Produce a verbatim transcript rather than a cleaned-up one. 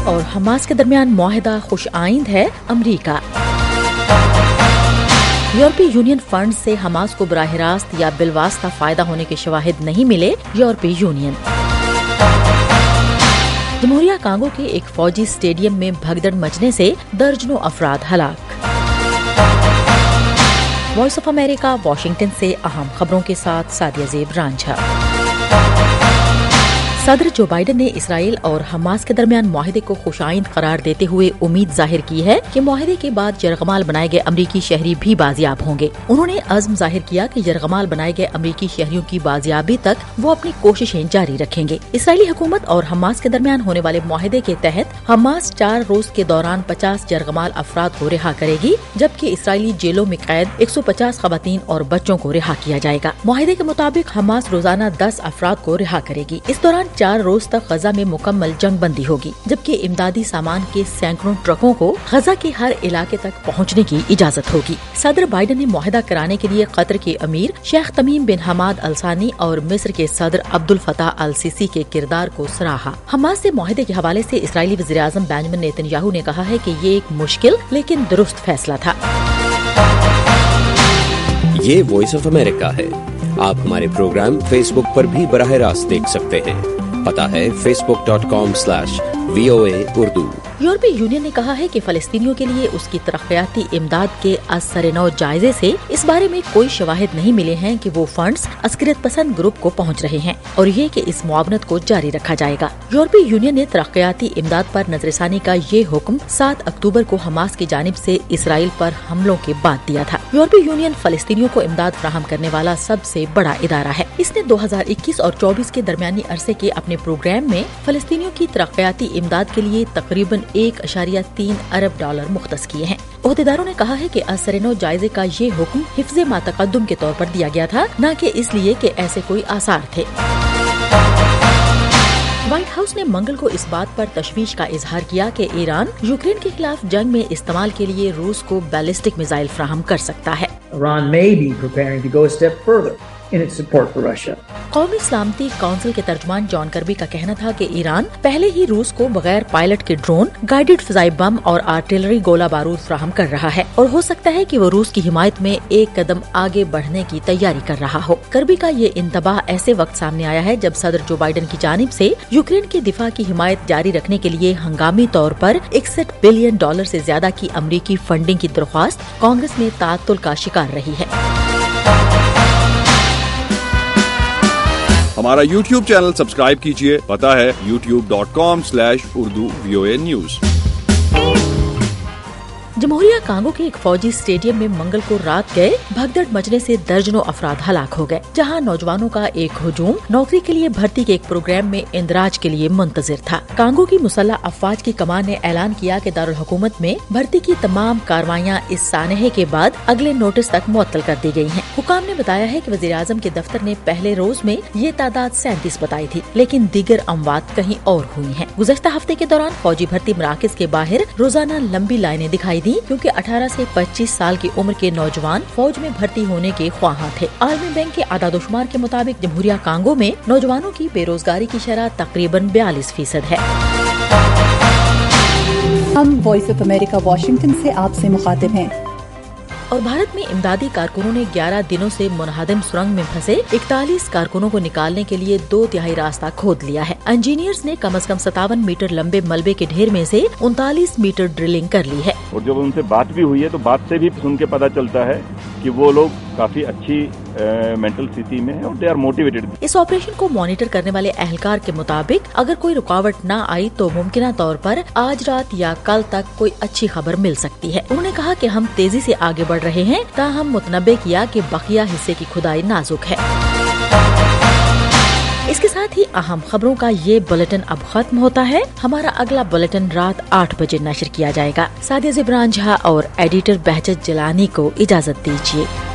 اور حماس کے درمیان معاہدہ خوش آئند ہے امریکہ۔ یورپی یونین فنڈ سے حماس کو براہ راست یا بالواسطہ فائدہ ہونے کے شواہد نہیں ملے، یورپی یونین۔ جمہوریہ کانگو کے ایک فوجی اسٹیڈیم میں بھگدڑ مچنے سے درجنوں افراد ہلاک۔ وائس آف امریکہ واشنگٹن سے اہم خبروں کے ساتھ سعدیہ زیب رانجھا۔ صدر جو بائیڈن نے اسرائیل اور حماس کے درمیان معاہدے کو خوش آئند قرار دیتے ہوئے امید ظاہر کی ہے کہ معاہدے کے بعد یرغمال بنائے گئے امریکی شہری بھی بازیاب ہوں گے۔ انہوں نے عزم ظاہر کیا کہ یرغمال بنائے گئے امریکی شہریوں کی بازیابی تک وہ اپنی کوششیں جاری رکھیں گے۔ اسرائیلی حکومت اور حماس کے درمیان ہونے والے معاہدے کے تحت حماس چار روز کے دوران پچاس یرغمال افراد کو رہا کرے گی، جبکہ اسرائیلی جیلوں میں قید ایک سو پچاس خواتین اور بچوں کو رہا کیا جائے گا۔ معاہدے کے مطابق حماس روزانہ دس افراد کو رہا کرے گی۔ اس دوران چار روز تک غزہ میں مکمل جنگ بندی ہوگی، جبکہ امدادی سامان کے سینکڑوں ٹرکوں کو غزہ کے ہر علاقے تک پہنچنے کی اجازت ہوگی۔ صدر بائیڈن نے معاہدہ کرانے کے لیے قطر کے امیر شیخ تمیم بن حماد الثانی اور مصر کے صدر عبد الفتاح السیسی کے کردار کو سراہا۔ حماس سے معاہدے کے حوالے سے اسرائیلی وزیر اعظم بنجامن نیتن یاہو نے کہا ہے کہ یہ ایک مشکل لیکن درست فیصلہ تھا۔ یہ وائس آف امریکہ ہے۔ آپ ہمارے پروگرام فیس بک پر بھی براہ راست دیکھ سکتے ہیں۔ پتہ ہے Facebook dot com slash V O A Urdu. یورپی یونین نے کہا ہے کہ فلسطینیوں کے لیے اس کی ترقیاتی امداد کے از سر نو جائزے سے اس بارے میں کوئی شواہد نہیں ملے ہیں کہ وہ فنڈز عسکریت پسند گروپ کو پہنچ رہے ہیں، اور یہ کہ اس معاونت کو جاری رکھا جائے گا۔ یورپی یونین نے ترقیاتی امداد پر نظر ثانی کا یہ حکم سات اکتوبر کو حماس کی جانب سے اسرائیل پر حملوں کے بعد دیا تھا۔ یورپی یونین فلسطینیوں کو امداد فراہم کرنے والا سب سے بڑا ادارہ ہے۔ اس نے دو ہزار اکیس اور چوبیس کے درمیانی عرصے کے اپنے پروگرام میں فلسطینیوں کی ترقیاتی امداد کے لیے تقریباً ایک اشاریہ تین ارب ڈالر مختص کیے ہیں۔ عہدیداروں نے کہا ہے کہ از سر نو جائزے کا یہ حکم حفظ ما تقدم کے طور پر دیا گیا تھا، نہ کہ اس لیے کہ ایسے کوئی آثار تھے۔ وائٹ ہاؤس نے منگل کو اس بات پر تشویش کا اظہار کیا کہ ایران یوکرین کے خلاف جنگ میں استعمال کے لیے روس کو بیلسٹک میزائل فراہم کر سکتا ہے۔ Iran may be preparing to go a step further in its support for Russia. قومی سلامتی کونسل کے ترجمان جان کربی کا کہنا تھا کہ ایران پہلے ہی روس کو بغیر پائلٹ کے ڈرون، گائیڈڈ فضائی بم اور آرٹلری گولہ بارود فراہم کر رہا ہے، اور ہو سکتا ہے کہ وہ روس کی حمایت میں ایک قدم آگے بڑھنے کی تیاری کر رہا ہو۔ کربی کا یہ انتباہ ایسے وقت سامنے آیا ہے جب صدر جو بائیڈن کی جانب سے یوکرین کے دفاع کی حمایت جاری رکھنے کے لیے ہنگامی طور پر اکسٹھ بلین ڈالر سے زیادہ کی امریکی فنڈنگ کی درخواست کانگریس میں تعطل کا شکار رہی ہے۔ ہمارا یوٹیوب چینل سبسکرائب کیجیے، پتہ ہے YouTube dot com slash Urdu V O A news. جمہوریہ کانگو کے ایک فوجی اسٹیڈیم میں منگل کو رات گئے بھگدڑ مچنے سے درجنوں افراد ہلاک ہو گئے، جہاں نوجوانوں کا ایک ہجوم نوکری کے لیے بھرتی کے ایک پروگرام میں اندراج کے لیے منتظر تھا۔ کانگو کی مسلح افواج کی کمان نے اعلان کیا کہ دارالحکومت میں بھرتی کی تمام کاروائیاں اس سانحے کے بعد اگلے نوٹس تک معطل کر دی گئی ہیں۔ حکام نے بتایا ہے کہ وزیر اعظم کے دفتر نے پہلے روز میں یہ تعداد سینتیس بتائی تھی، لیکن دیگر اموات کہیں اور ہوئی ہیں۔ گزشتہ ہفتے کے دوران فوجی بھرتی مراکز کے باہر روزانہ لمبی لائنیں دکھائی دی، کیونکہ اٹھارہ سے پچیس سال کی عمر کے نوجوان فوج میں بھرتی ہونے کے خواہاں تھے۔ عالمی بینک کے اعداد و شمار کے مطابق جمہوریہ کانگو میں نوجوانوں کی بے روزگاری کی شرح تقریباً بیالیس فیصد ہے۔ ہم وائس آف امریکہ واشنگٹن سے آپ سے مخاطب ہیں۔ اور بھارت میں امدادی کارکنوں نے گیارہ دنوں سے منہدم سرنگ میں پھنسے اکتالیس کارکنوں کو نکالنے کے لیے دو تہائی راستہ کھود لیا ہے۔ انجینئرز نے کم از کم ستاون میٹر لمبے ملبے کے ڈھیر میں سے انتالیس میٹر ڈرلنگ کر لی ہے۔ اور جب ان سے بات بھی ہوئی ہے تو بات سے بھی سن کے پتہ چلتا ہے کہ وہ لوگ کافی اچھی مینٹل استھتی میں ہیں اور دے آر موٹیویٹڈ۔ اس آپریشن کو مانیٹر کرنے والے اہلکار کے مطابق اگر کوئی رکاوٹ نہ آئی تو ممکنہ طور پر آج رات یا کل تک کوئی اچھی خبر مل سکتی ہے۔ انہوں نے کہا کہ ہم تیزی سے آگے بڑھ رہے ہیں، تاہم متنبع کیا کہ بقیہ حصے کی کھدائی نازک ہے۔ اس کے ساتھ ہی اہم خبروں کا یہ بلیٹن اب ختم ہوتا ہے۔ ہمارا اگلا بلیٹن رات آٹھ بجے نشر کیا جائے گا۔ سعدیہ زیب رانجھا اور ایڈیٹر بہجت جیلانی کو اجازت دیجیے۔